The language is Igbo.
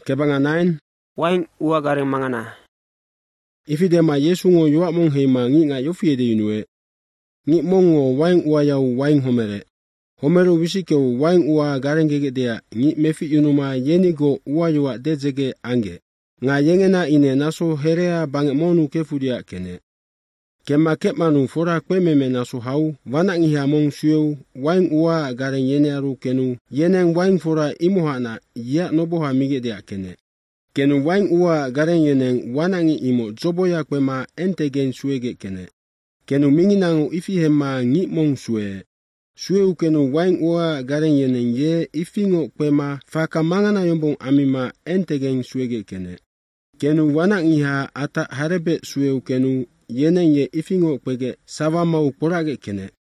Kebanga 9. Wain ua gareng mangana. Ifidema Yesu ngo yuak mong heima ngi nga yofi ede yunue. Ngi mong ngo wain ua yau wain homere. Homero wisikeu wain ua gareng gegedea ngi mefi yunuma yeni go ua yuak dezege ange. Nga yengena ine naso herea bange monu kefudia kene. Kema kepmanu fora kwememe naso hau wanak ngiha mong sueu wain ua gareng yenearu kenu yeneng wain fora imuhana ya noboha migedea kene. Kenu wain ua gareng yeneng wanangi imo zoboya kwema entegen suege kene. Kenu minginangu ifihema ngi mong sue. Sueu kenu wain ua gareng yeneng ye ifingo kwema faka mangana yombong amima entegen suege kene. Kenu wanak ngiha ata harebe sueu kenu yeneng ye ifingo kwege sawa mau porage kene.